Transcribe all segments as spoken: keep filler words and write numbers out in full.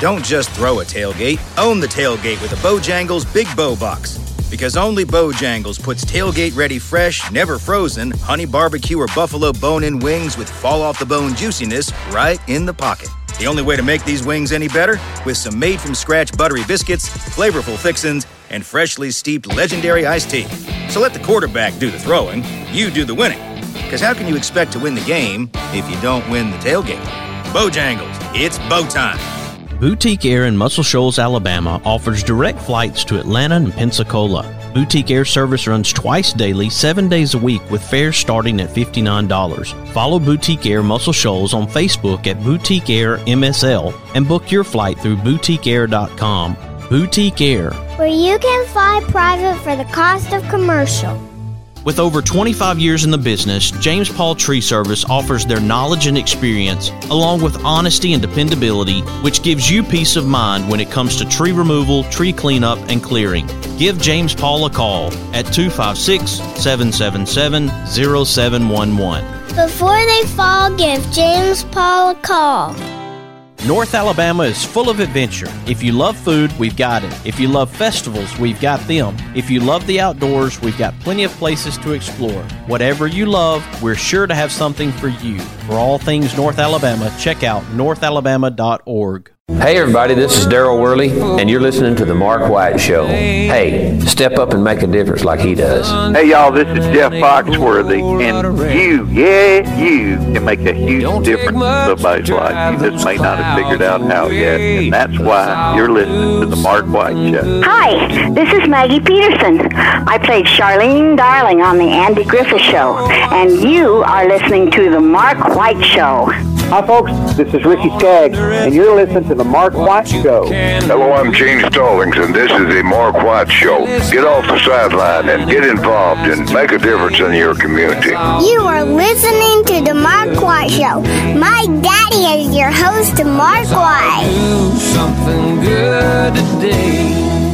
Don't just throw a tailgate. Own the tailgate with a Bojangles Big Bow Box. Because only Bojangles puts tailgate-ready fresh, never frozen, honey barbecue or buffalo bone-in wings with fall-off-the-bone juiciness right in the pocket. The only way to make these wings any better? With some made-from-scratch buttery biscuits, flavorful fixins, and freshly steeped legendary iced tea. So let the quarterback do the throwing, you do the winning. Because how can you expect to win the game if you don't win the tailgate? Bojangles, it's bow time. Boutique Air in Muscle Shoals, Alabama offers direct flights to Atlanta and Pensacola. Boutique Air service runs twice daily, seven days a week with fares starting at fifty-nine dollars. Follow Boutique Air Muscle Shoals on Facebook at Boutique Air M S L and book your flight through boutique air dot com. Boutique Air, where you can fly private for the cost of commercial. With over twenty-five years in the business, James Paul Tree Service offers their knowledge and experience, along with honesty and dependability, which gives you peace of mind when it comes to tree removal, tree cleanup, and clearing. Give James Paul a call at two five six, seven seven seven, zero seven one one. Before they fall, give James Paul a call. North Alabama is full of adventure. If you love food, we've got it. If you love festivals, we've got them. If you love the outdoors, we've got plenty of places to explore. Whatever you love, we're sure to have something for you. For all things North Alabama, check out north alabama dot org. Hey everybody, this is Daryl Worley, and you're listening to The Mark White Show. Hey, step up and make a difference like he does. Hey y'all, this is Jeff Foxworthy, and you, yeah, you can make a huge difference in somebody's life. You just may not have figured out how yet, and that's why you're listening to The Mark White Show. Hi, this is Maggie Peterson. I played Charlene Darling on The Andy Griffith Show, and you are listening to The Mark White Show. Hi folks, this is Ricky Skaggs, and you're listening to The Mark White Show. Hello, I'm Gene Stallings, and this is The Mark White Show. Get off the sideline and get involved and make a difference in your community. You are listening to The Mark White Show. My daddy is your host, Mark White. Do something good today.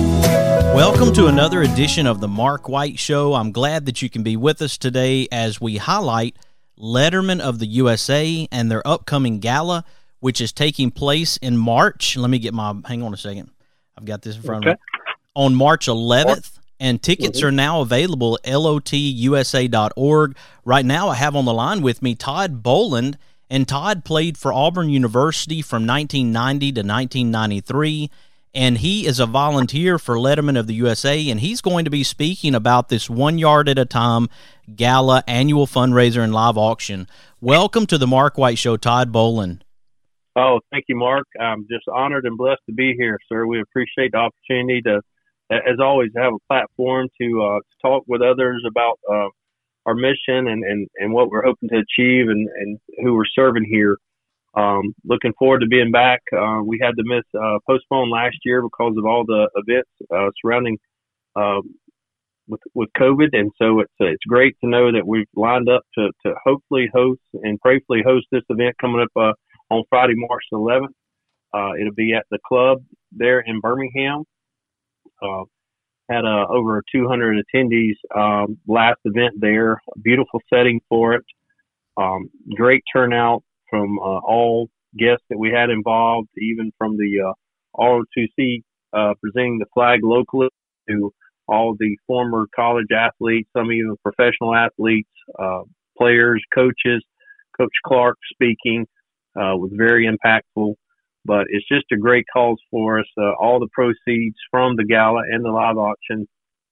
Welcome to another edition of The Mark White Show. I'm glad that you can be with us today as we highlight Letterman of the U S A and their upcoming gala, which is taking place in March. Let me get my, hang on a second. I've got this in front okay. of me. On March eleventh, and tickets mm-hmm. are now available at L O T U S A dot org. Right now I have on the line with me Todd Boland, and Todd played for Auburn University from nineteen ninety to nineteen ninety-three, and he is a volunteer for Letterman of the U S A, and he's going to be speaking about this One Yard at a Time Gala annual fundraiser and live auction. Welcome to the Mark White Show, Todd Boland. Oh, thank you, Mark. I'm just honored and blessed to be here, sir. We appreciate the opportunity to, as always, have a platform to, uh, to talk with others about uh, our mission and, and, and what we're hoping to achieve and, and who we're serving here. Um, looking forward to being back. Uh, we had to miss, uh, postpone last year because of all the events uh, surrounding uh, with with COVID, and so it's uh, it's great to know that we've lined up to, to hopefully host and prayerfully host this event coming up uh, on Friday, March eleventh. Uh, it'll be at the club there in Birmingham. Uh, had uh, over two hundred attendees um, last event there. A beautiful setting for it. Um, great turnout from uh, all guests that we had involved, even from the uh, R O two C uh, presenting the flag locally to all the former college athletes, some even professional athletes, uh, players, coaches. Coach Clark speaking uh, was very impactful, but it's just a great cause for us. Uh, all the proceeds from the gala and the live auction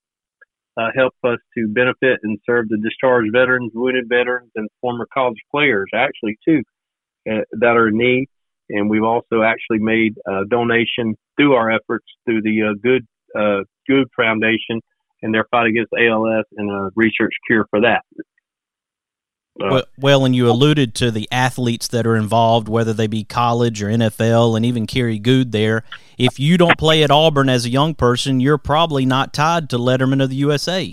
uh, help us to benefit and serve the discharged veterans, wounded veterans, and former college players, actually, too, uh, that are in need. And we've also actually made a donation through our efforts through the uh, Good uh, Good Foundation and their fight against A L S and a research cure for that. Uh, well, well, and you alluded to the athletes that are involved, whether they be college or N F L, and even Kerry Good there. If you don't play at Auburn as a young person, you're probably not tied to Letterman of the U S A.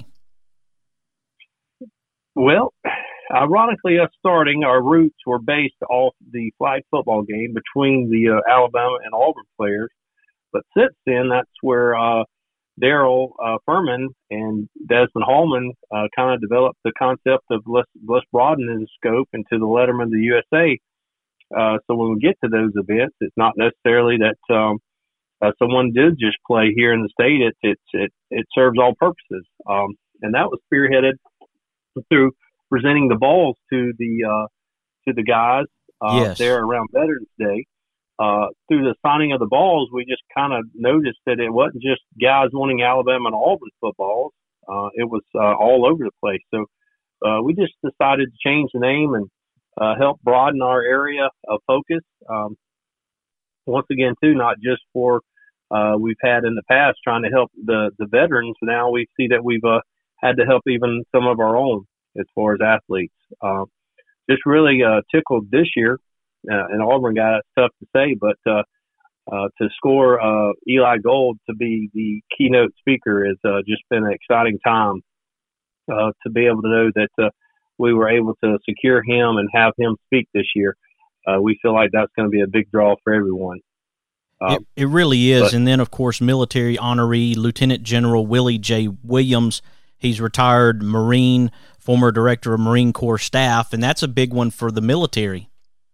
Well, ironically, us starting, our roots were based off the flag football game between the uh, Alabama and Auburn players. But since then, that's where uh, Daryl uh, Furman and Desmond Hallman uh, kind of developed the concept of let's, let's broaden the scope into the Letterman of the U S A. Uh, so when we get to those events, it's not necessarily that um, uh, someone did just play here in the state. It it it, it serves all purposes, um, and that was spearheaded through presenting the balls to the uh, to the guys uh, yes. there around Veterans Day. Uh, through the signing of the balls, we just kind of noticed that it wasn't just guys wanting Alabama and Auburn footballs. Uh, it was uh, all over the place. So uh, we just decided to change the name and uh, help broaden our area of focus. Um, once again, too, not just for uh, we've had in the past trying to help the, the veterans. Now we see that we've uh, had to help even some of our own as far as athletes. Uh, just really uh, tickled this year. Uh, an Auburn guy, that's tough to say, but uh, uh, to score uh, Eli Gold to be the keynote speaker has uh, just been an exciting time uh, to be able to know that uh, we were able to secure him and have him speak this year. Uh, we feel like that's going to be a big draw for everyone. Uh, it, it really is. But, and then, of course, military honoree Lieutenant General Willie J. Williams. He's retired Marine, former director of Marine Corps staff, and that's a big one for the military.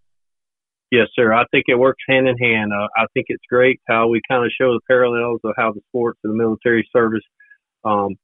Yes, sir. I think it works hand in hand. Uh, I think it's great how we kind of show the parallels of how the sports and the military service, um,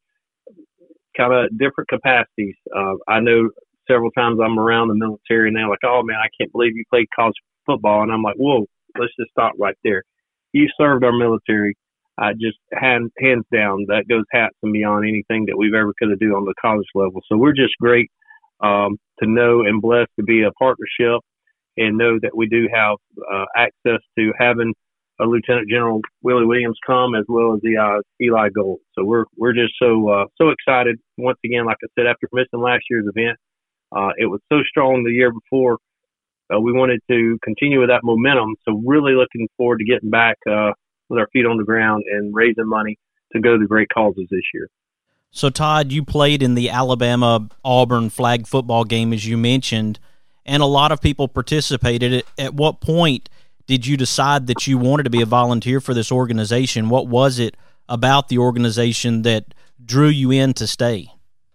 kind of different capacities. Uh, I know several times I'm around the military and they're like, "Oh man, I can't believe you played college football," and I'm like, "Whoa, let's just stop right there. You served our military. I just hand, hands down, that goes hats and beyond anything that we've ever could have do on the college level." So we're just great um, to know and blessed to be a partnership. And know that we do have uh, access to having a Lieutenant General Willie Williams come, as well as the uh, Eli Gold. So we're we're just so uh, so excited. Once again, like I said, after missing last year's event, uh, it was so strong the year before. Uh, we wanted to continue with that momentum. So really looking forward to getting back uh, with our feet on the ground and raising money to go to great causes this year. So Todd, you played in the Alabama Auburn flag football game, as you mentioned. And a lot of people participated. At what point did you decide that you wanted to be a volunteer for this organization? What was it about the organization that drew you in to stay?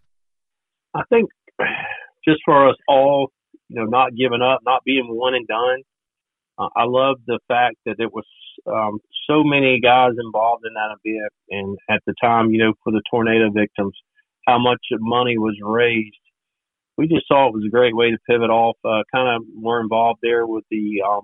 I think just for us all, you know, not giving up, not being one and done. Uh, I love the fact that it was um, so many guys involved in that event. And at the time, you know, for the tornado victims, how much money was raised. We just saw it was a great way to pivot off. Uh, kind of more involved there with the um,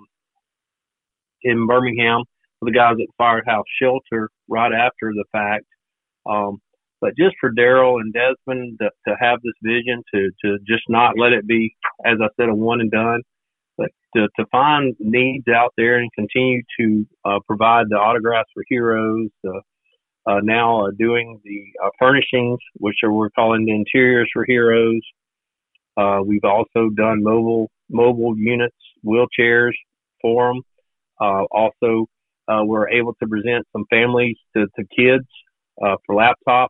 in Birmingham with the guys at Firehouse Shelter right after the fact. Um, but just for Daryl and Desmond to, to have this vision to to just not let it be, as I said, a one and done, but to, to find needs out there and continue to uh, provide the autographs for heroes. Uh, uh, now uh, doing the uh, furnishings, which are we're calling the interiors for heroes. Uh, we've also done mobile mobile units, wheelchairs for them. Uh, also, uh, we're able to present some families to, to kids uh, for laptops.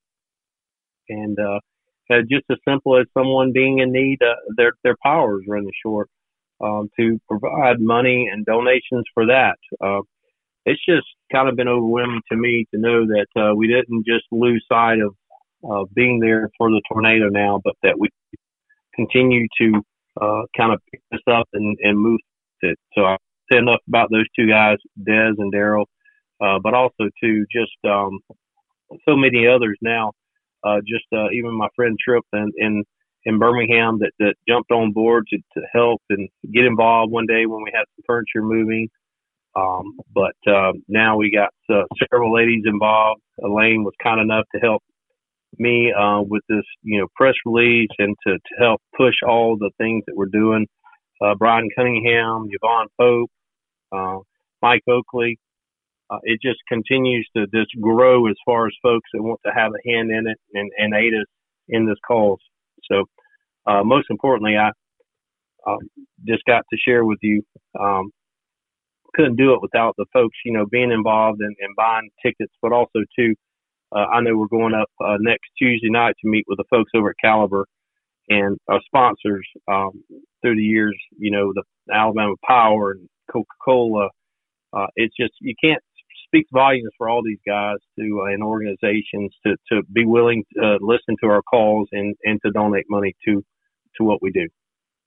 And uh, uh, just as simple as someone being in need, uh, their their power is running short um, to provide money and donations for that. Uh, it's just kind of been overwhelming to me to know that uh, we didn't just lose sight of uh, being there for the tornado now, but that we continue to uh, kind of pick this up and, and move it. So I said enough about those two guys, Des and Daryl, uh, but also to just um, so many others now. Uh, just uh, even my friend Tripp in, in in Birmingham that, that jumped on board to, to help and get involved one day when we had some furniture moving. Um, but uh, now we got uh, several ladies involved. Elaine was kind enough to help me uh, with this, you know, press release and to, to help push all the things that we're doing. Uh, Brian Cunningham, Yvonne Pope, uh, Mike Oakley. Uh, it just continues to just grow as far as folks that want to have a hand in it and, and aid us in this cause. So uh, most importantly, I uh, just got to share with you, um, couldn't do it without the folks, you know, being involved and, and buying tickets, but also too, Uh, I know we're going up uh, next Tuesday night to meet with the folks over at Caliber and our sponsors um, through the years, you know, the Alabama Power and Coca-Cola. Uh, it's just, you can't speak volumes for all these guys to uh, and organizations to, to be willing to uh, listen to our calls and, and to donate money to, to what we do.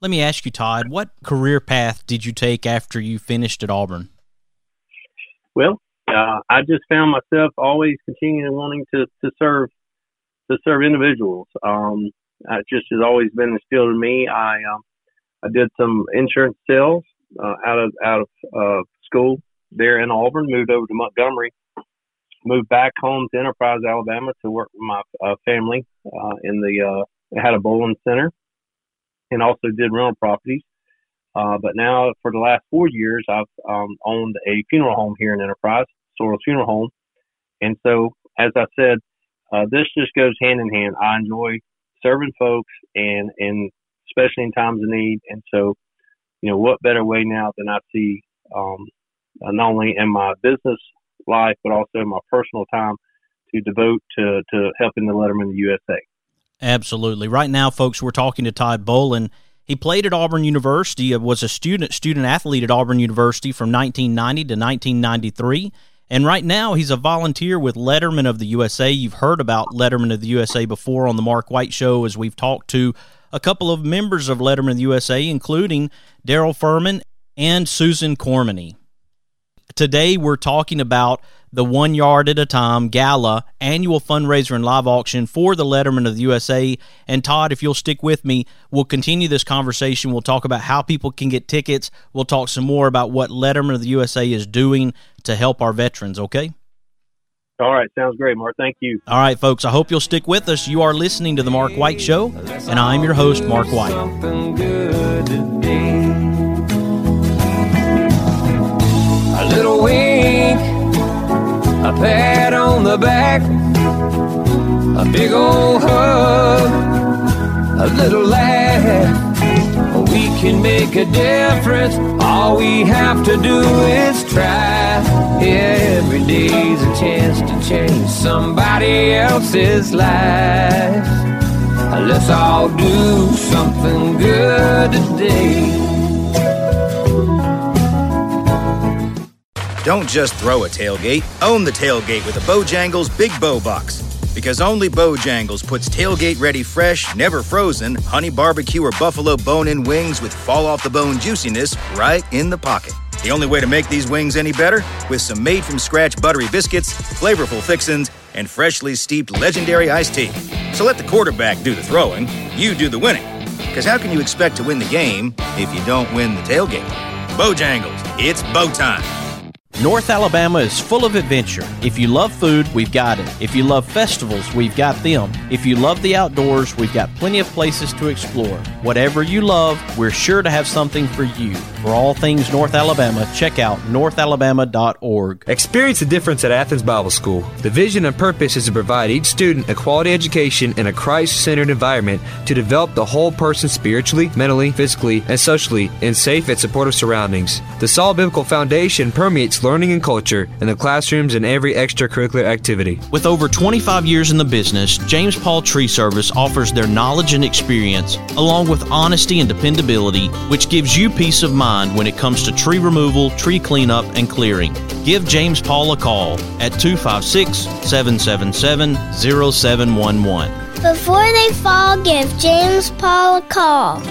Let me ask you, Todd, what career path did you take after you finished at Auburn? Well, uh, I just found myself always continuing wanting to, to serve to serve individuals. Um, it just has always been instilled in me. I um, I did some insurance sales uh, out of out of uh, school there in Auburn. Moved over to Montgomery. Moved back home to Enterprise, Alabama, to work with my uh, family uh, in the. Uh, I had a bowling center, and also did rental properties. Uh, but now, for the last four years, I've um, owned a funeral home here in Enterprise, Sorrells Funeral Home. And so, as I said, uh, this just goes hand in hand. I enjoy serving folks, and and especially in times of need. And so, you know, what better way now than I see um, not only in my business life, but also in my personal time to devote to, to helping the Lettermen of the U S A. Absolutely. Right now, folks, we're talking to Todd Bolin. He played at Auburn University, was a student student athlete at Auburn University from nineteen ninety to nineteen ninety-three, and right now he's a volunteer with Lettermen of the U S A. You've heard about Lettermen of the U S A before on the Mark White Show, as we've talked to a couple of members of Lettermen of the U S A, including Daryl Furman and Susan Cormany. Today we're talking about the One Yard at a Time Gala annual fundraiser and live auction for the Lettermen of the U S A. And Todd, if you'll stick with me, we'll continue this conversation. We'll talk about how people can get tickets. We'll talk some more about what Lettermen of the U S A is doing to help our veterans, okay? All right, sounds great, Mark. Thank you. All right, folks, I hope you'll stick with us. You are listening to The Mark White Show, and I'm your host, Mark White. A little wink, a pat on the back, a big old hug, a little laugh. We can make a difference. All we have to do is try. Every day's a chance to change somebody else's life. Let's all do something good today. Don't just throw a tailgate, own the tailgate with a Bojangles Big Bow Box. Because only Bojangles puts tailgate-ready fresh, never frozen, honey barbecue or buffalo bone-in wings with fall-off-the-bone juiciness right in the pocket. The only way to make these wings any better? With some made-from-scratch buttery biscuits, flavorful fixins, and freshly steeped legendary iced tea. So let the quarterback do the throwing, you do the winning. Because how can you expect to win the game if you don't win the tailgate? Bojangles, it's bow time. North Alabama is full of adventure. If you love food, we've got it. If you love festivals, we've got them. If you love the outdoors, we've got plenty of places to explore. Whatever you love, we're sure to have something for you. For all things North Alabama, check out north alabama dot org. Experience the difference at Athens Bible School. The vision and purpose is to provide each student a quality education in a Christ-centered environment to develop the whole person spiritually, mentally, physically, and socially in safe and supportive surroundings. The solid biblical foundation permeates learning and culture in the classrooms and every extracurricular activity. With over twenty-five years in the business, James Paul Tree Service offers their knowledge and experience, along with honesty and dependability, which gives you peace of mind when it comes to tree removal, tree cleanup, and clearing. Give James Paul a call at two five six, seven seven seven, zero seven one one. Before they fall, give James Paul a call.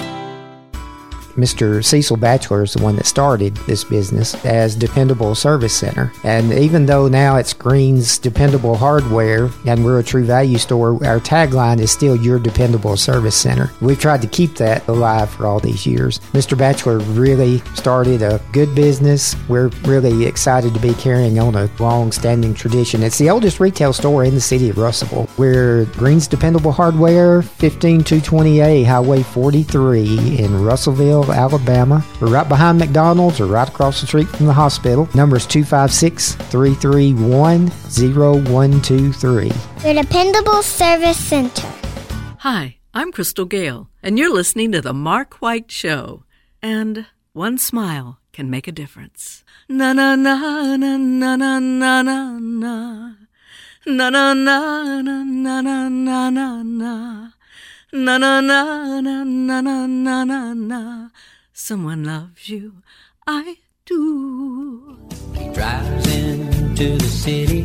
Mister Cecil Batchelor is the one that started this business as Dependable Service Center. And even though now it's Green's Dependable Hardware and we're a True Value store, our tagline is still Your Dependable Service Center. We've tried to keep that alive for all these years. Mister Batchelor really started a good business. We're really excited to be carrying on a long-standing tradition. It's the oldest retail store in the city of Russellville. We're Green's Dependable Hardware, fifteen two twenty A Highway forty-three in Russellville, Alabama. We're right behind McDonald's or right across the street from the hospital. Number is two five six, three three one, zero one two three. Your Dependable Service Center. Hi, I'm Crystal Gale, and you're listening to The Mark White Show. And one smile can make a difference. Na na na na na na na na na. Na na na na na na na na na. Na na na na na na na na na. Someone loves you, I do. He drives into the city,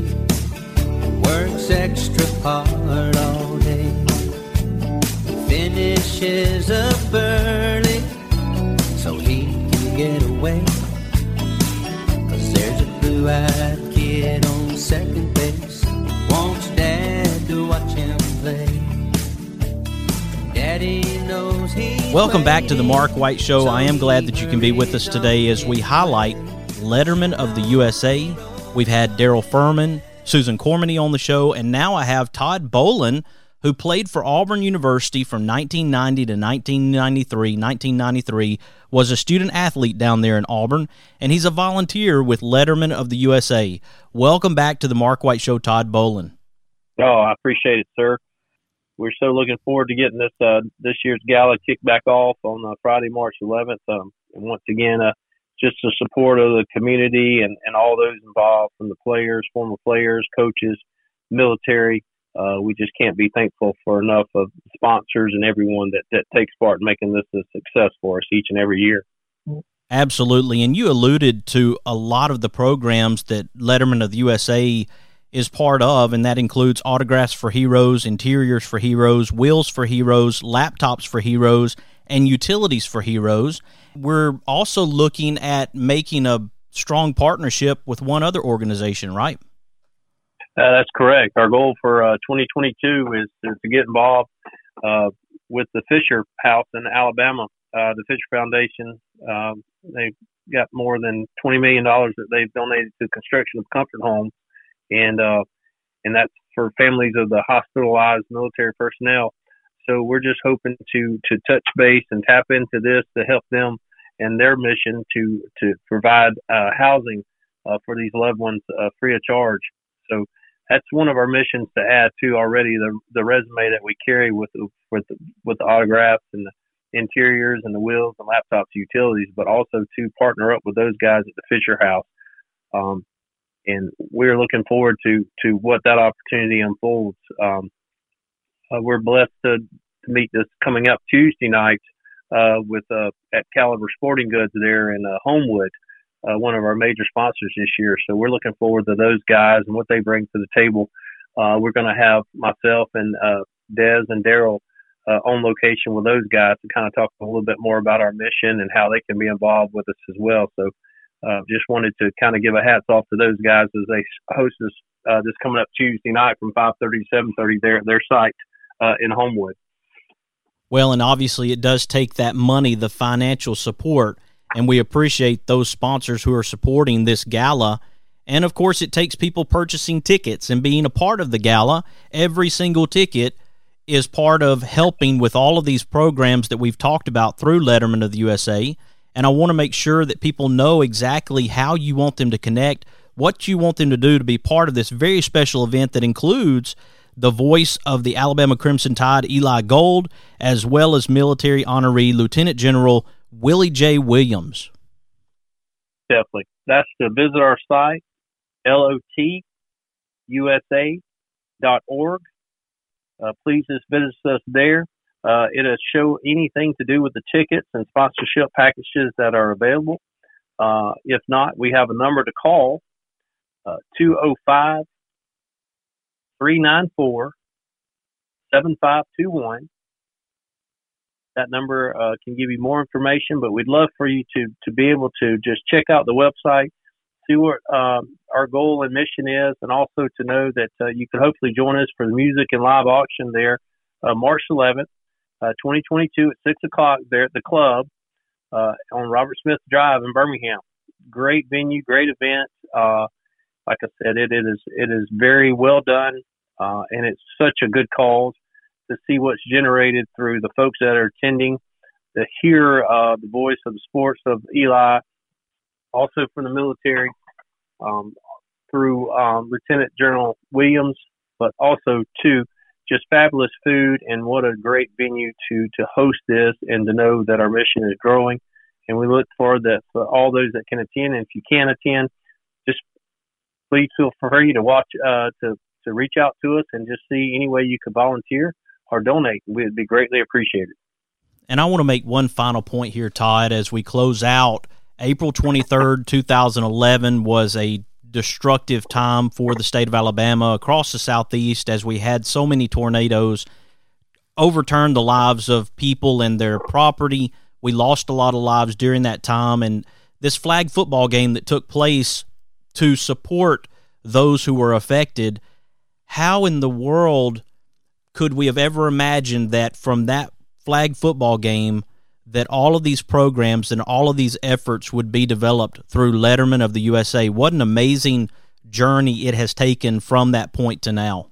works extra hard all day, finishes up early, blue-eyed kid on second base wants Dad to watch him play. Daddy knows he. Welcome back to the Mark White Show. I am glad that you can be with us today as we highlight Letterman of the U S A. We've had Daryl Furman, Susan Cormany on the show, and now I have Todd Bowlen, who played for Auburn University from nineteen ninety to nineteen ninety-three. nineteen ninety-three, was a student athlete down there in Auburn, and he's a volunteer with Letterman of the U S A. Welcome back to the Mark White Show, Todd Bowlen. Oh, I appreciate it, sir. We're so looking forward to getting this uh, this year's gala kicked back off on uh, Friday, March eleventh. Um, and once again, uh, just the support of the community and, and all those involved, from the players, former players, coaches, military. Uh, we just can't be thankful for enough of sponsors and everyone that, that takes part in making this a success for us each and every year. Absolutely. And you alluded to a lot of the programs that Letterman of the U S A is part of, and that includes Autographs for Heroes, Interiors for Heroes, Wheels for Heroes, Laptops for Heroes, and Utilities for Heroes. We're also looking at making a strong partnership with one other organization, right? Uh, that's correct. Our goal for uh, twenty twenty-two is, is to get involved uh, with the Fisher House in Alabama. Uh, the Fisher Foundation, um, they've got more than twenty million dollars that they've donated to the construction of comfort homes, and uh, and that's for families of the hospitalized military personnel. So we're just hoping to to touch base and tap into this to help them and their mission to to provide uh, housing uh, for these loved ones uh, free of charge. So that's one of our missions to add to already the the resume that we carry with the, with the, with the autographs and the interiors and the wheels and laptops, utilities, but also to partner up with those guys at the Fisher House. Um, and we're looking forward to to what that opportunity unfolds. Um, uh, we're blessed to, to meet this coming up Tuesday night uh, with uh, at Caliber Sporting Goods there in uh, Homewood. Uh, one of our major sponsors this year. So we're looking forward to those guys and what they bring to the table. Uh, we're going to have myself and uh, Dez and Daryl uh, on location with those guys to kind of talk a little bit more about our mission and how they can be involved with us as well. So uh, just wanted to kind of give a hats off to those guys as they host us uh, this coming up Tuesday night from five thirty to seven thirty there at their site uh, in Homewood. Well, and obviously it does take that money, the financial support, and we appreciate those sponsors who are supporting this gala. And, of course, it takes people purchasing tickets and being a part of the gala. Every single ticket is part of helping with all of these programs that we've talked about through Letterman of the U S A. And I want to make sure that people know exactly how you want them to connect, what you want them to do to be part of this very special event that includes the voice of the Alabama Crimson Tide, Eli Gold, as well as military honoree Lieutenant General Willie J. Williams. Definitely. That's to visit our site, L O T U S A dot org. Uh, please just visit us there. Uh, it'll show anything to do with the tickets and sponsorship packages that are available. Uh, if not, we have a number to call, uh, two oh five, three nine four, seven five two one. That number uh, can give you more information, but we'd love for you to, to be able to just check out the website, see what um, our goal and mission is, and also to know that uh, you can hopefully join us for the music and live auction there uh, March eleventh, uh, twenty twenty-two at six o'clock there at the club uh, on Robert Smith Drive in Birmingham. Great venue, great event. Uh, like I said, it, it is it is very well done, uh, and it's such a good cause to see what's generated through the folks that are attending, to hear uh, the voice of the sports of Eli, also from the military, um, through um, Lieutenant General Williams, but also to just fabulous food, and what a great venue to to host this and to know that our mission is growing. And we look forward that for all those that can attend, and if you can attend, just please feel free to watch, uh, to, to reach out to us and just see any way you could volunteer or donate. We'd be greatly appreciated. And I want to make one final point here, Todd, as we close out. April twenty-third, two thousand eleven was a destructive time for the state of Alabama across the southeast, as we had so many tornadoes overturn the lives of people and their property. We lost a lot of lives during that time, and this flag football game that took place to support those who were affected. How in the world could we have ever imagined that from that flag football game that all of these programs and all of these efforts would be developed through Letterman of the U S A? What an amazing journey it has taken from that point to now.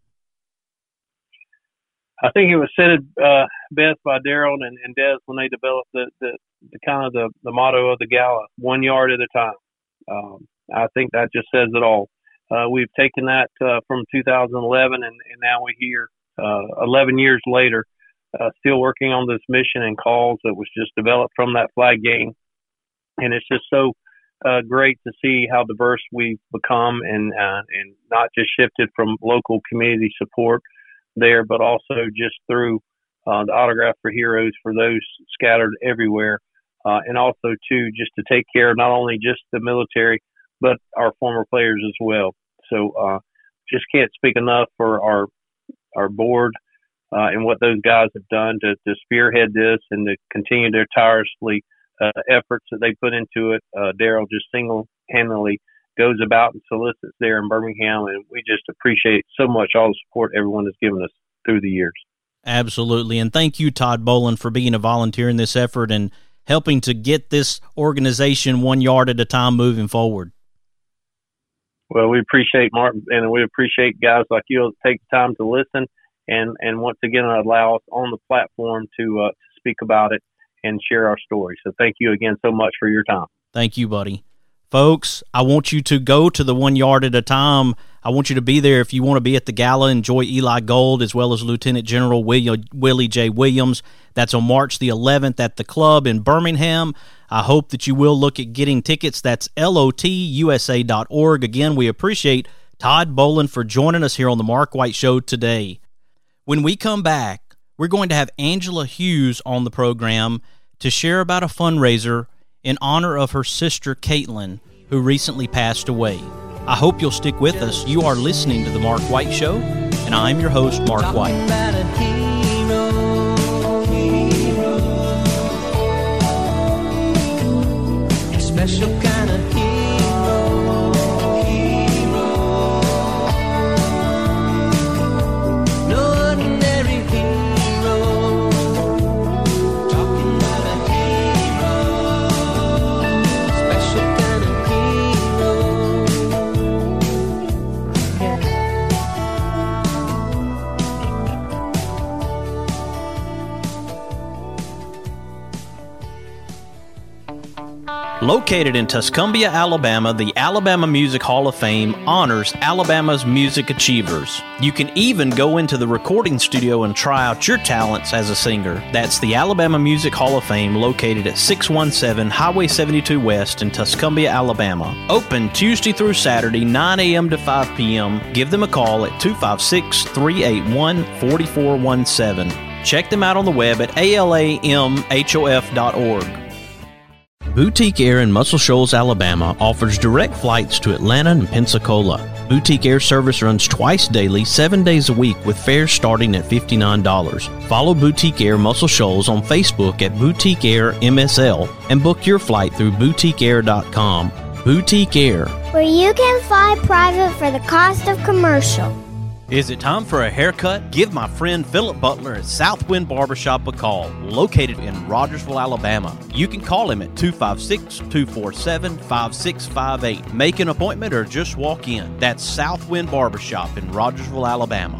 I think it was said uh, best by Daryl and, and Des when they developed the, the, the kind of the, the motto of the gala, one yard at a time. Um, I think that just says it all. Uh, we've taken that uh, from two thousand eleven, and, and now we're here uh, eleven years later, uh, still working on this mission and cause that was just developed from that flag game. And it's just so uh, great to see how diverse we've become, and uh, and not just shifted from local community support there, but also just through uh, the Autograph for Heroes for those scattered everywhere. Uh, and also, too, just to take care of not only just the military, but our former players as well. So uh, just can't speak enough for our our board uh, and what those guys have done to, to spearhead this and to continue their tirelessly uh, efforts that they put into it. Uh, Daryl just single-handedly goes about and solicits there in Birmingham, and we just appreciate so much all the support everyone has given us through the years. Absolutely, and thank you, Todd Boland, for being a volunteer in this effort and helping to get this organization one yard at a time moving forward. Well, we appreciate Martin, and we appreciate guys like you that take the time to listen and, and once again allow us on the platform to, uh, to speak about it and share our story. So thank you again so much for your time. Thank you, buddy. Folks, I want you to go to the one yard at a time. I want you to be there if you want to be at the gala. Enjoy Eli Gold as well as Lieutenant General William, Willie J. Williams. That's on March the eleventh at the club in Birmingham. I hope that you will look at getting tickets. That's L O T U S A dot org. Again, we appreciate Todd Boland for joining us here on the Mark White Show today. When we come back, we're going to have Angela Hughes on the program to share about a fundraiser in honor of her sister, Caitlin, who recently passed away. I hope you'll stick with us. You are listening to The Mark White Show, and I'm your host, Mark White. Special kind of hero, hero. No ordinary hero. Talking about a hero. Special kind of hero. Yeah. Located in Tuscumbia, Alabama, the Alabama Music Hall of Fame honors Alabama's music achievers. You can even go into the recording studio and try out your talents as a singer. That's the Alabama Music Hall of Fame, located at six one seven Highway seventy-two West in Tuscumbia, Alabama. Open Tuesday through Saturday, nine a.m. to five p.m. Give them a call at two five six, three eight one, four four one seven. Check them out on the web at A L A M H O F dot org. Boutique Air in Muscle Shoals, Alabama offers direct flights to Atlanta and Pensacola. Boutique Air service runs twice daily, seven days a week with fares starting at fifty-nine dollars. Follow Boutique Air Muscle Shoals on Facebook at Boutique Air M S L and book your flight through boutique air dot com. Boutique Air, where you can fly private for the cost of commercial. Is it time for a haircut? Give my friend Philip Butler at Southwind Barbershop a call, located in Rogersville, Alabama. You can call him at two five six, two four seven, five six five eight. Make an appointment or just walk in. That's Southwind Barbershop in Rogersville, Alabama.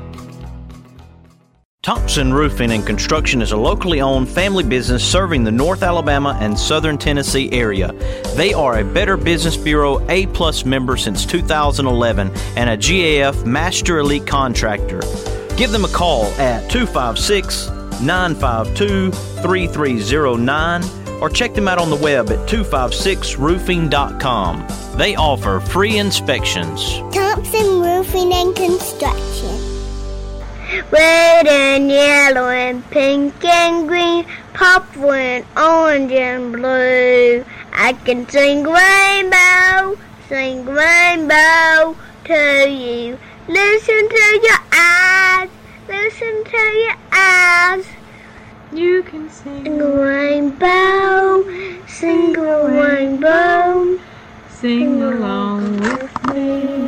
Thompson Roofing and Construction is a locally owned family business serving the North Alabama and Southern Tennessee area. They are a Better Business Bureau A-plus member since two thousand eleven and a G A F Master Elite Contractor. Give them a call at two five six, nine five two, three three zero nine or check them out on the web at two five six roofing dot com. They offer free inspections. Thompson Roofing and Construction. Red and yellow and pink and green, purple and orange and blue. I can sing rainbow, sing rainbow to you. Listen to your eyes, listen to your eyes. You can sing a rainbow, sing a rainbow, sing along with me.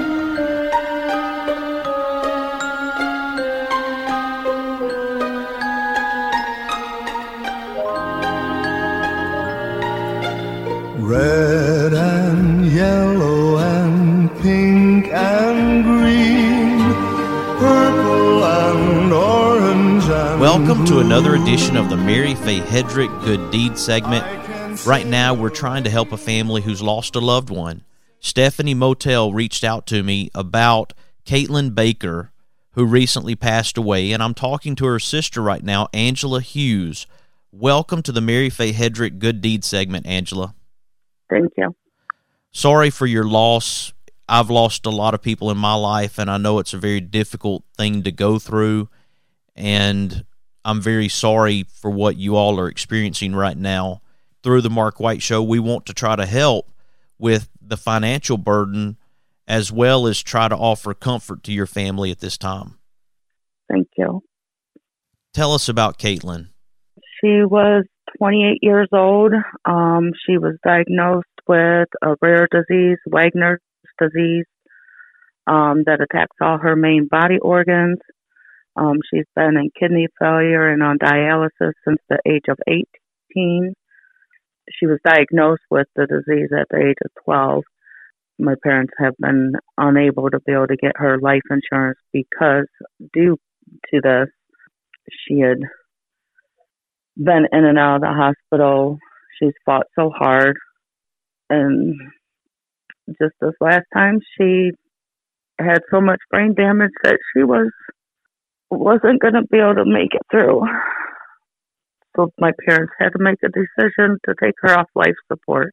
Red and yellow and pink and green, purple and orange and Welcome to another edition of the Mary Faye Hedrick Good Deed segment. Right now, we're trying to help a family who's lost a loved one. Stephanie Motel reached out to me about Caitlin Baker, who recently passed away, and I'm talking to her sister right now, Angela Hughes. Welcome to the Mary Faye Hedrick Good Deed segment, Angela. Thank you. Sorry for your loss. I've lost a lot of people in my life, and I know it's a very difficult thing to go through, and I'm very sorry for what you all are experiencing right now. Through the Mark White Show, we want to try to help with the financial burden as well as try to offer comfort to your family at this time. Thank you. Tell us about Caitlin. She was twenty-eight years old. Um, she was diagnosed with a rare disease, Wagner's disease, um, that attacks all her main body organs. Um, she's been in kidney failure and on dialysis since the age of eighteen. She was diagnosed with the disease at the age of twelve. My parents have been unable to be able to get her life insurance because due to this, she had been in and out of the hospital. She's fought so hard. And just this last time, she had so much brain damage that she was, wasn't going to be able to make it through. So my parents had to make a decision to take her off life support.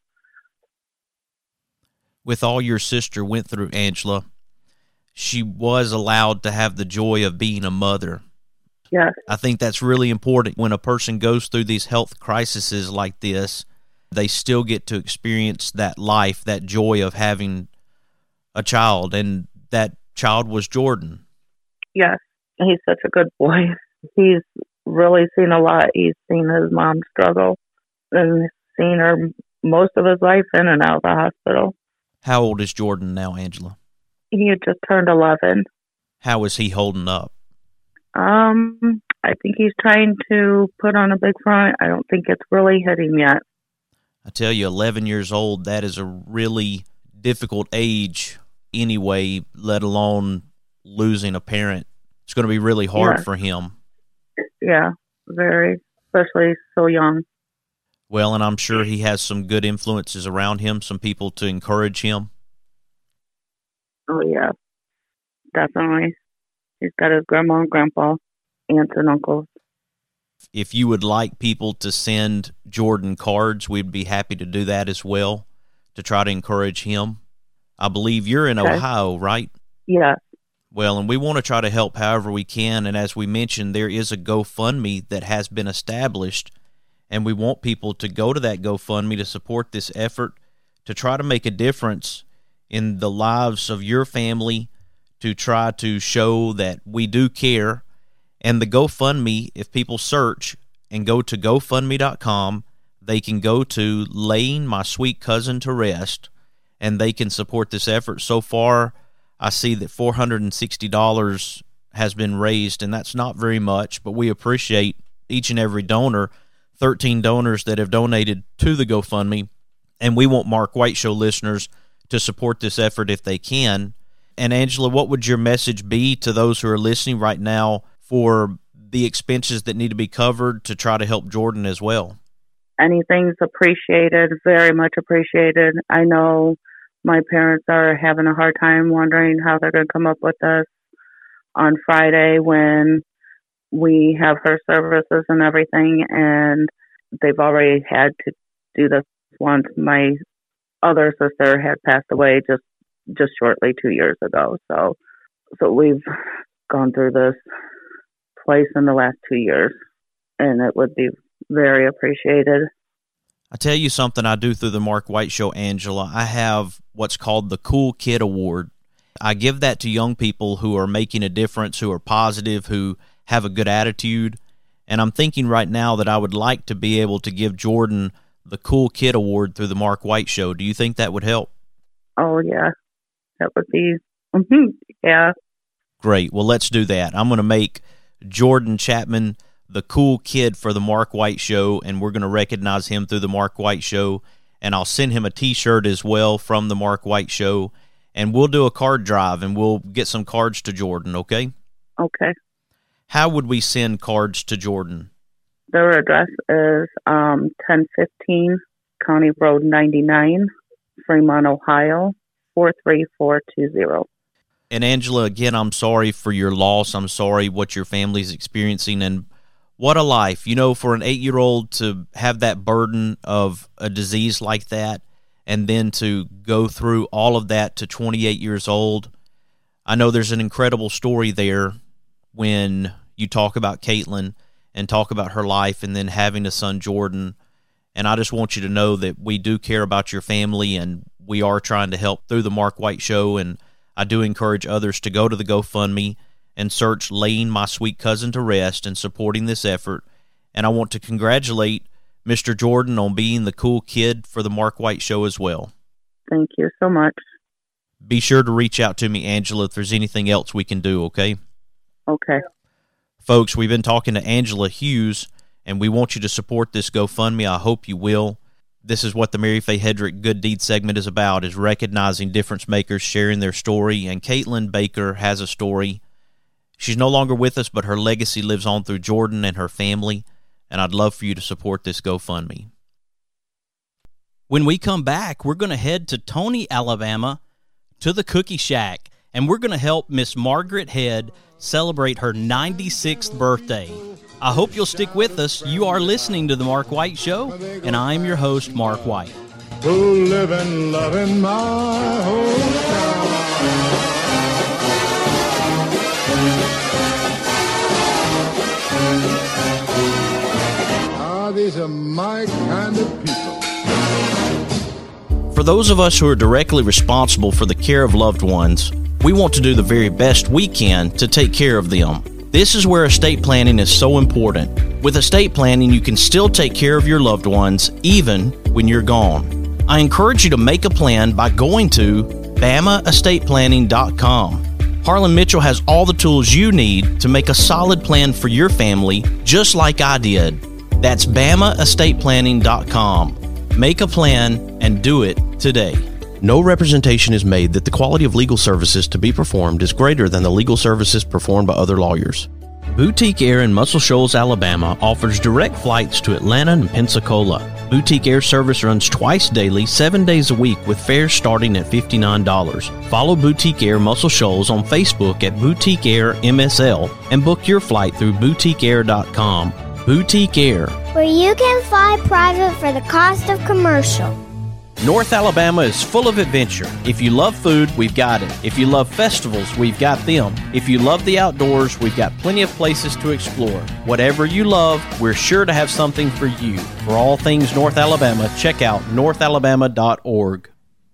With all your sister went through, Angela, she was allowed to have the joy of being a mother. Yes. I think that's really important. When a person goes through these health crises like this, they still get to experience that life, that joy of having a child, and that child was Jordan. Yes, he's such a good boy. He's really seen a lot. He's seen his mom struggle and seen her most of his life in and out of the hospital. How old is Jordan now, Angela? He had just turned eleven. How is he holding up? Um, I think he's trying to put on a big front. I don't think it's really hit him yet. I tell you, eleven years old, that is a really difficult age anyway, let alone losing a parent. It's going to be really hard yeah. for him. Yeah, very, especially so young. Well, and I'm sure he has some good influences around him, some people to encourage him. Oh, yeah, definitely. He's got his grandma and grandpa, aunts and uncles. If you would like people to send Jordan cards, we'd be happy to do that as well, to try to encourage him. I believe you're in okay. Ohio, right? Yeah. Well, and we want to try to help however we can, and as we mentioned, there is a GoFundMe that has been established, and we want people to go to that GoFundMe to support this effort to try to make a difference in the lives of your family, to try to show that we do care. And the GoFundMe, if people search and go to GoFundMe dot com, they can go to Laying My Sweet Cousin to Rest, and they can support this effort. So far, I see that four hundred sixty dollars has been raised, and that's not very much, but we appreciate each and every donor, thirteen donors that have donated to the GoFundMe, and we want Mark White Show listeners to support this effort if they can. And Angela, what would your message be to those who are listening right now for the expenses that need to be covered to try to help Jordan as well? Anything's appreciated, very much appreciated. I know my parents are having a hard time wondering how they're going to come up with this on Friday when we have her services and everything, and they've already had to do this once. My other sister had passed away just just shortly two years ago. So, so we've gone through this twice in the last two years, and it would be very appreciated. I tell you something I do through the Mark White Show, Angela. I have what's called the Cool Kid Award. I give that to young people who are making a difference, who are positive, who have a good attitude. And I'm thinking right now that I would like to be able to give Jordan the Cool Kid Award through the Mark White Show. Do you think that would help? Oh, yeah. That would be, yeah. Great. Well, let's do that. I'm going to make Jordan Chapman the Cool Kid for the Mark White Show, and we're going to recognize him through the Mark White Show, and I'll send him a T-shirt as well from the Mark White Show, and we'll do a card drive, and we'll get some cards to Jordan, okay? Okay. How would we send cards to Jordan? Their address is um, ten fifteen County Road ninety-nine, Fremont, Ohio, four three four two zero. And Angela, again, I'm sorry for your loss. I'm sorry what your family's experiencing, and what a life. You know, for an eight-year-old to have that burden of a disease like that, and then to go through all of that to twenty-eight years old. I know there's an incredible story there when you talk about Caitlin and talk about her life and then having a son, Jordan. And I just want you to know that we do care about your family, and we are trying to help through the Mark White Show. And I do encourage others to go to the GoFundMe and search Laying My Sweet Cousin to Rest and supporting this effort. And I want to congratulate Mister Jordan on being the Cool Kid for the Mark White Show as well. Thank you so much. Be sure to reach out to me, Angela, if there's anything else we can do, okay? Okay. Folks, we've been talking to Angela Hughes, and we want you to support this GoFundMe. I hope you will. This is what the Mary Faye Hedrick Good Deed segment is about, is recognizing difference makers, sharing their story. And Caitlin Baker has a story. She's no longer with us, but her legacy lives on through Jordan and her family, and I'd love for you to support this GoFundMe. When we come back, we're going to head to Tony, Alabama, to the Cookie Shack, and we're going to help Miss Margaret Head celebrate her ninety-sixth birthday. I hope you'll stick with us. You are listening to The Mark White Show, and I'm your host, Mark White. Who live and love in my hometown. Ah, these are my kind of people. For those of us who are directly responsible for the care of loved ones, we want to do the very best we can to take care of them. This is where estate planning is so important. With estate planning, you can still take care of your loved ones even when you're gone. I encourage you to make a plan by going to bama estate planning dot com. Harlan Mitchell has all the tools you need to make a solid plan for your family, just like I did. That's bama estate planning dot com. Make a plan and do it today. No representation is made that the quality of legal services to be performed is greater than the legal services performed by other lawyers. Boutique Air in Muscle Shoals, Alabama offers direct flights to Atlanta and Pensacola. Boutique Air service runs twice daily, seven days a week with fares starting at fifty-nine dollars. Follow Boutique Air Muscle Shoals on Facebook at Boutique Air M S L and book your flight through boutique air dot com. Boutique Air, where you can fly private for the cost of commercial. North Alabama is full of adventure. If you love food, we've got it. If you love festivals, we've got them. If you love the outdoors, we've got plenty of places to explore. Whatever you love, we're sure to have something for you. For all things North Alabama, check out north alabama dot org.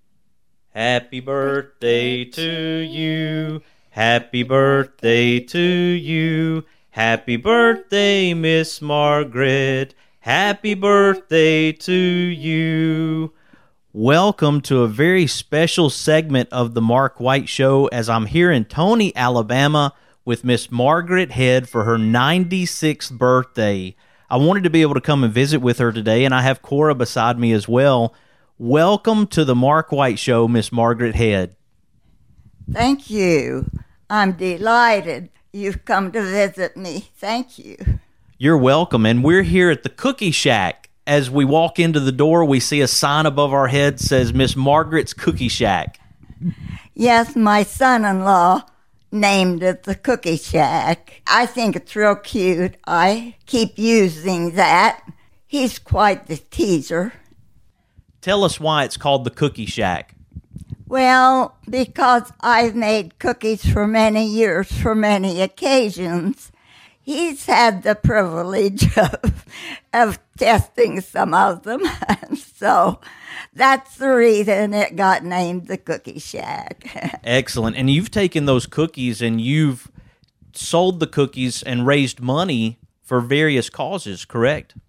Happy birthday to you. Happy birthday to you. Happy birthday, Miss Margaret. Happy birthday to you. Welcome to a very special segment of the Mark White Show, as I'm here in Tony, Alabama with Miss Margaret Head for her ninety-sixth birthday. I wanted to be able to come and visit with her today, and I have Cora beside me as well. Welcome to the Mark White Show, Miss Margaret Head. Thank you. I'm delighted you've come to visit me. Thank you. You're welcome, and we're here at the Cookie Shack. As we walk into the door, we see a sign above our head that says Miss Margaret's Cookie Shack. Yes, my son-in-law named it the Cookie Shack. I think it's real cute. I keep using that. He's quite the teaser. Tell us why it's called the Cookie Shack. Well, because I've made cookies for many years, for many occasions. He's had the privilege of, of testing some of them, and so that's the reason it got named the Cookie Shack. Excellent. And you've taken those cookies and you've sold the cookies and raised money for various causes, correct?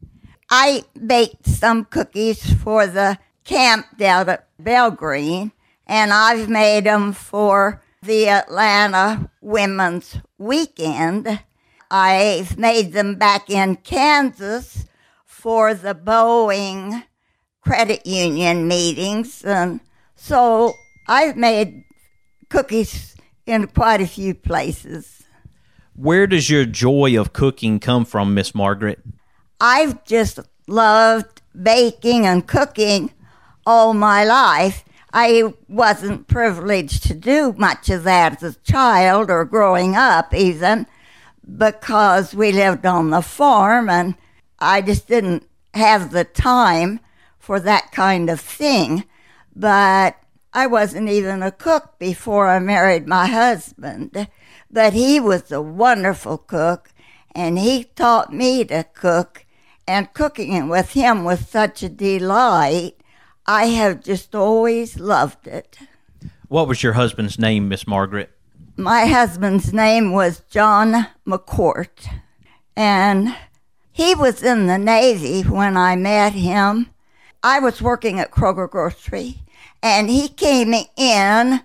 I baked some cookies for the camp down at Belgreen, and I've made them for the Atlanta Women's Weekend. I've made them back in Kansas for the Boeing Credit Union meetings, and so I've made cookies in quite a few places. Where does your joy of cooking come from, Miss Margaret? I've just loved baking and cooking all my life. I wasn't privileged to do much of that as a child or growing up even, because we lived on the farm and I just didn't have the time for that kind of thing. But I wasn't even a cook before I married my husband. But he was a wonderful cook, and he taught me to cook. And cooking with him was such a delight. I have just always loved it. What was your husband's name, Miss Margaret? My husband's name was John McCourt, and he was in the Navy when I met him. I was working at Kroger Grocery, and he came in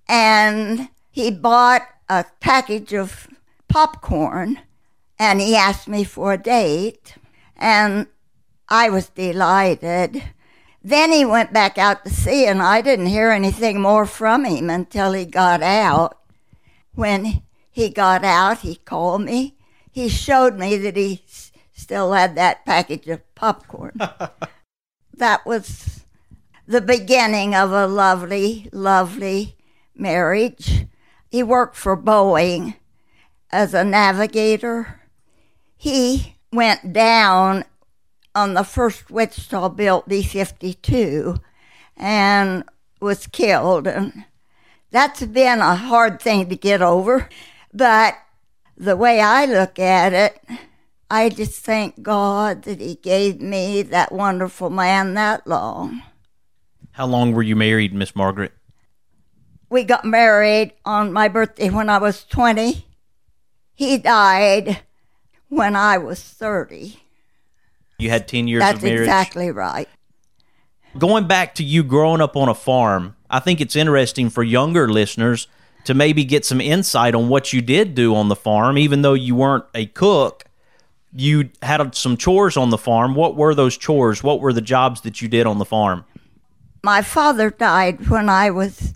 and he bought a package of popcorn, and he asked me for a date, and I was delighted. Then he went back out to sea, and I didn't hear anything more from him until he got out. When he got out, he called me. He showed me that he s- still had that package of popcorn. That was the beginning of a lovely, lovely marriage. He worked for Boeing as a navigator. He went down on the first Wichita-built B fifty-two and was killed. And that's been a hard thing to get over. But the way I look at it, I just thank God that he gave me that wonderful man that long. How long were you married, Miss Margaret? We got married on my birthday when I was twenty. He died when I was thirty. You had ten years That's of marriage? That's exactly right. Going back to you growing up on a farm, I think it's interesting for younger listeners to maybe get some insight on what you did do on the farm. Even though you weren't a cook, you had some chores on the farm. What were those chores? What were the jobs that you did on the farm? My father died when I was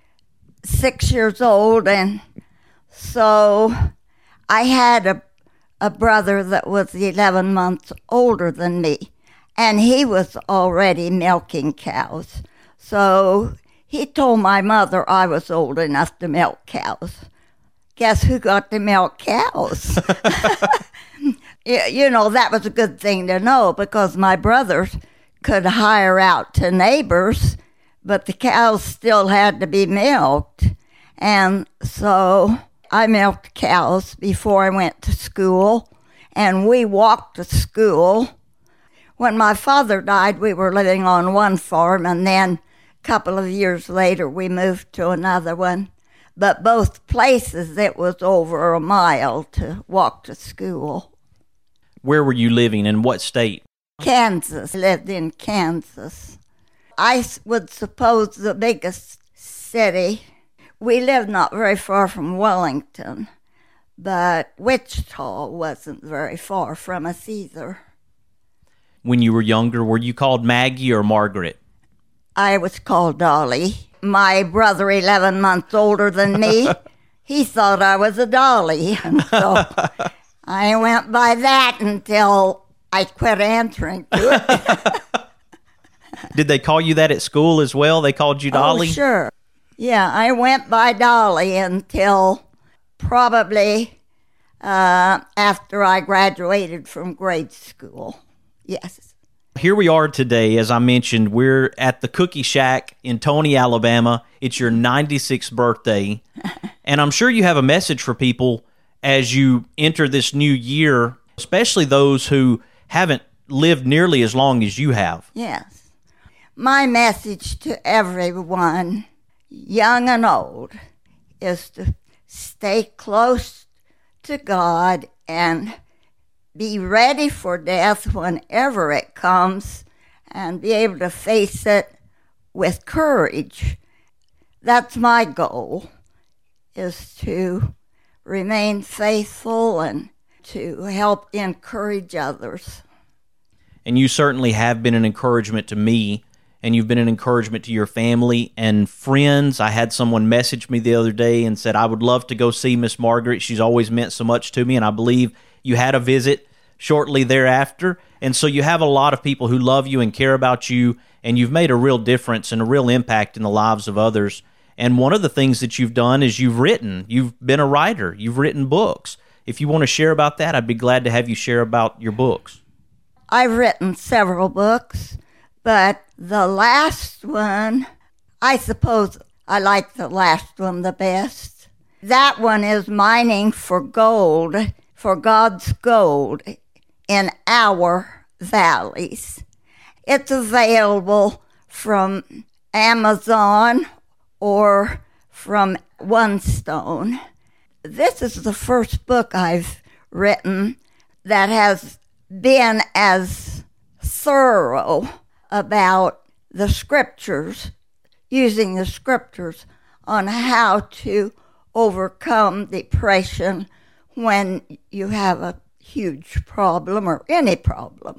six years old, and so I had a a brother that was eleven months older than me, and he was already milking cows. So he told my mother I was old enough to milk cows. Guess who got to milk cows? You know, that was a good thing to know, because my brothers could hire out to neighbors, but the cows still had to be milked. And so I milked cows before I went to school, and we walked to school. When my father died, we were living on one farm, and then a couple of years later, we moved to another one. But both places, it was over a mile to walk to school. Where were you living? In what state? Kansas. Lived in Kansas. I would suppose the biggest city. We lived not very far from Wellington, but Wichita wasn't very far from us either. When you were younger, were you called Maggie or Margaret? I was called Dolly. My brother, eleven months older than me, he thought I was a dolly. And so I went by that until I quit answering to it. Did they call you that at school as well? They called you Dolly? Oh, sure. Yeah, I went by Dolly until probably uh, after I graduated from grade school. Yes. Here we are today. As I mentioned, we're at the Cookie Shack in Tony, Alabama. It's your ninety-sixth birthday. And I'm sure you have a message for people as you enter this new year, especially those who haven't lived nearly as long as you have. Yes. My message to everyone, young and old, is to stay close to God and be ready for death whenever it comes and be able to face it with courage. That's my goal, is to remain faithful and to help encourage others. And you certainly have been an encouragement to me, and you've been an encouragement to your family and friends. I had someone message me the other day and said, I would love to go see Miss Margaret. She's always meant so much to me, and I believe you had a visit shortly thereafter. And so you have a lot of people who love you and care about you, and you've made a real difference and a real impact in the lives of others. And one of the things that you've done is you've written. You've been a writer. You've written books. If you want to share about that, I'd be glad to have you share about your books. I've written several books, but the last one, I suppose I like the last one the best. That one is Mining for Gold, for God's Gold in Our Valleys. It's available from Amazon or from One Stone. This is the first book I've written that has been as thorough about the scriptures, using the scriptures on how to overcome depression when you have a huge problem or any problem.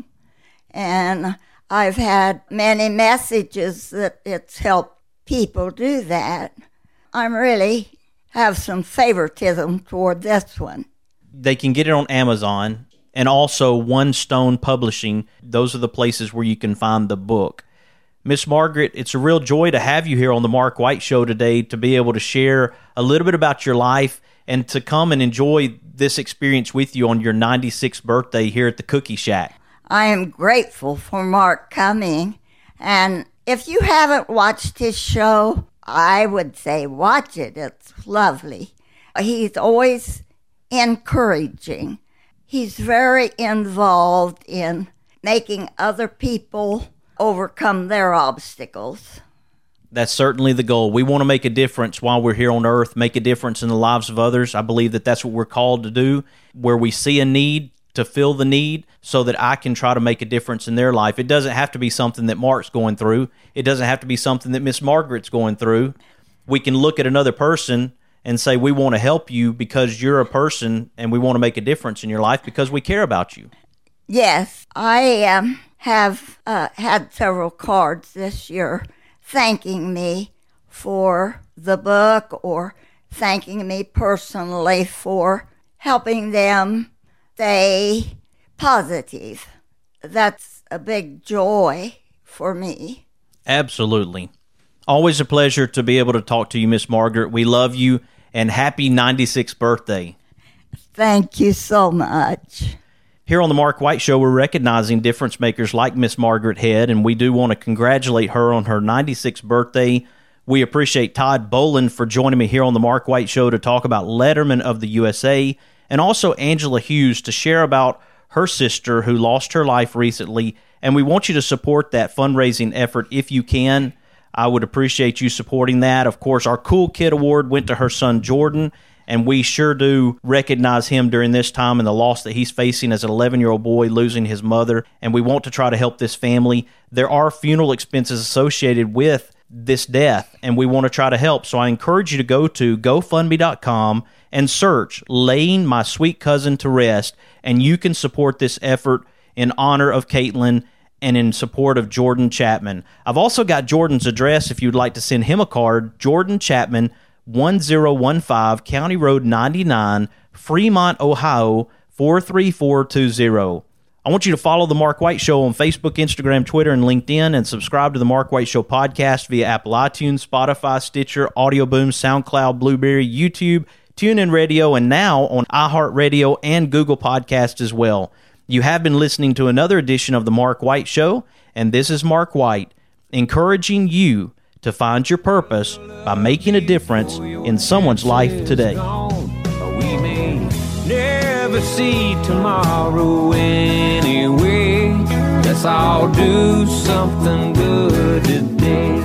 And I've had many messages that it's helped people do that. I'm really have some favoritism toward this one. They can get it on Amazon and also One Stone Publishing. Those are the places where you can find the book. Miss Margaret, it's a real joy to have you here on the Mark White Show today, to be able to share a little bit about your life and to come and enjoy this experience with you on your ninety-sixth birthday here at the Cookie Shack. I am grateful for Mark coming, and if you haven't watched his show, I would say watch it. It's lovely. He's always encouraging. He's very involved in making other people overcome their obstacles. That's certainly the goal. We want to make a difference while we're here on earth, make a difference in the lives of others. I believe that that's what we're called to do, where we see a need, to fill the need so that I can try to make a difference in their life. It doesn't have to be something that Mark's going through. It doesn't have to be something that Miss Margaret's going through. We can look at another person and say, we want to help you because you're a person, and we want to make a difference in your life because we care about you. Yes, I um, have uh, had several cards this year thanking me for the book or thanking me personally for helping them stay positive. That's a big joy for me. Absolutely. Always a pleasure to be able to talk to you, Miss Margaret. We love you, and happy ninety-sixth birthday. Thank you so much. Here on the Mark White Show, we're recognizing difference makers like Miss Margaret Head, and we do want to congratulate her on her ninety-sixth birthday. We appreciate Todd Boland for joining me here on the Mark White Show to talk about Letterman of the U S A, and also Angela Hughes to share about her sister who lost her life recently. And we want you to support that fundraising effort if you can. I would appreciate you supporting that. Of course, our Cool Kid Award went to her son Jordan, and we sure do recognize him during this time and the loss that he's facing as an eleven-year-old boy losing his mother, and we want to try to help this family. There are funeral expenses associated with this death, and we want to try to help. So I encourage you to go to GoFundMe dot com and search Laying My Sweet Cousin to Rest, and you can support this effort in honor of Caitlin and in support of Jordan Chapman. I've also got Jordan's address if you'd like to send him a card. Jordan Chapman, one oh one five County Road ninety-nine, Fremont, Ohio, four three four two zero. I want you to follow The Mark White Show on Facebook, Instagram, Twitter, and LinkedIn, and subscribe to The Mark White Show podcast via Apple iTunes, Spotify, Stitcher, Audio Boom, SoundCloud, Blueberry, YouTube, TuneIn Radio, and now on iHeartRadio and Google Podcasts as well. You have been listening to another edition of The Mark White Show, and this is Mark White, encouraging you to find your purpose by making a difference in someone's life today. We may never see tomorrow anyway. Let's all do something good today.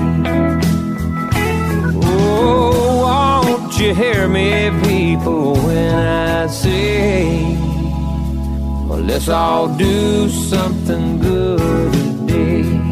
Oh, won't you hear me, people, when I say, Well, let's all do something good today.